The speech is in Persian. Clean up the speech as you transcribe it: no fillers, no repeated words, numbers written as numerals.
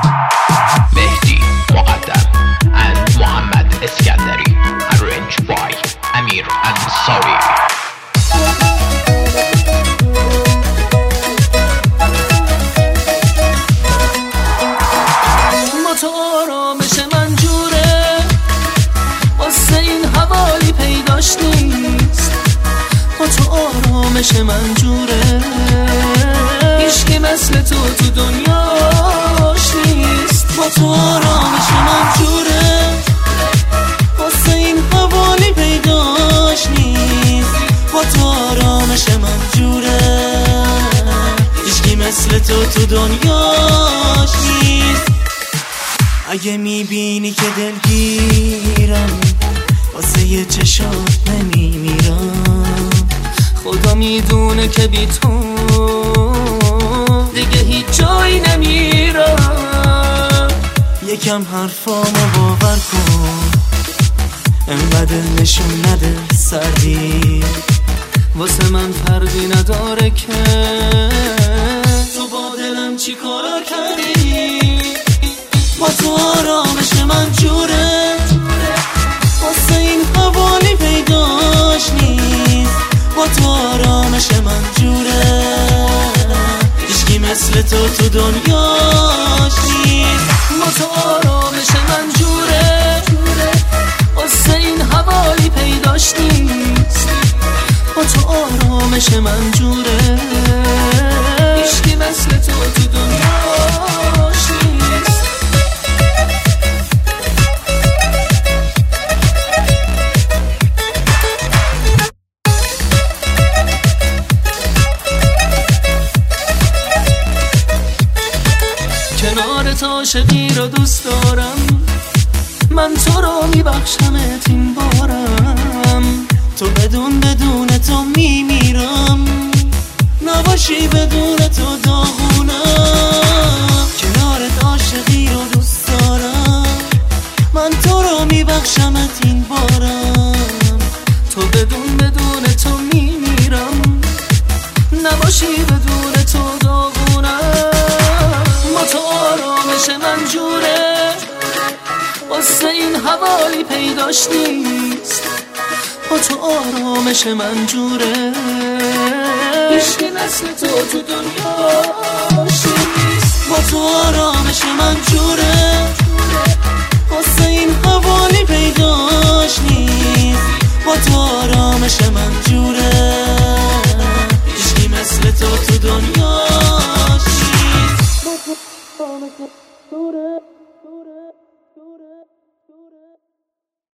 مهدی مقدم and محمد اسکندری arranged by امیر انصاری. با تو آرامش من جوره، واسه این حوالی پیداش نیست. با تو آرامش من جوره، هیچکی مثل تو دنیاش نیست. با تو آرامش من جوره، واسه این حوالی پیداش نیست. با تو آرامش من جوره، هیچکی مثل تو دنیاش نیست. اگه میبینی که دلگیرم، واسه یه چشات نمیمیرم. خدا میدونه که بی تو دیگه هیچ جایی نمیرم. یکم حرفامو باور کن، انقدر نشون نده سردی. واسه من فرقی نداره که تو با دلم چی کارا کردی. با تو آرامش من جوره، واسه این حوالی پیداش نیست. با تو آرامش من جوره، هیچکی مثل تو دنیاش نیست. با تو آرامش من جوره، واسه این حوالی پیداش نیست. با تو آرامش من جوره، هیچکی مثل تو دنیاش نیست. کنارت عاشقی رو دوست دارم، من تو رو میبخشمت این بارم. تو بدون تو میمیرم، نباشی بدون تو داغونم. کنارت عاشقی رو دوست دارم، من تو رو میبخشمت این بارم. تو بدون تو میمیرم، نباشی بدون تو داغونم. با تو آرامش من جوره، واسه این حوالی پیداش نیست. با تو آرامش من جوره، هیچکی مثل تو دنیاش نیست. با تو آرامش من جوره، واسه این حوالی پیداش نیست. با تو آرامش من جوره، هیچکی مثل تو دنیاش نیست. با تو آرامش من جوره.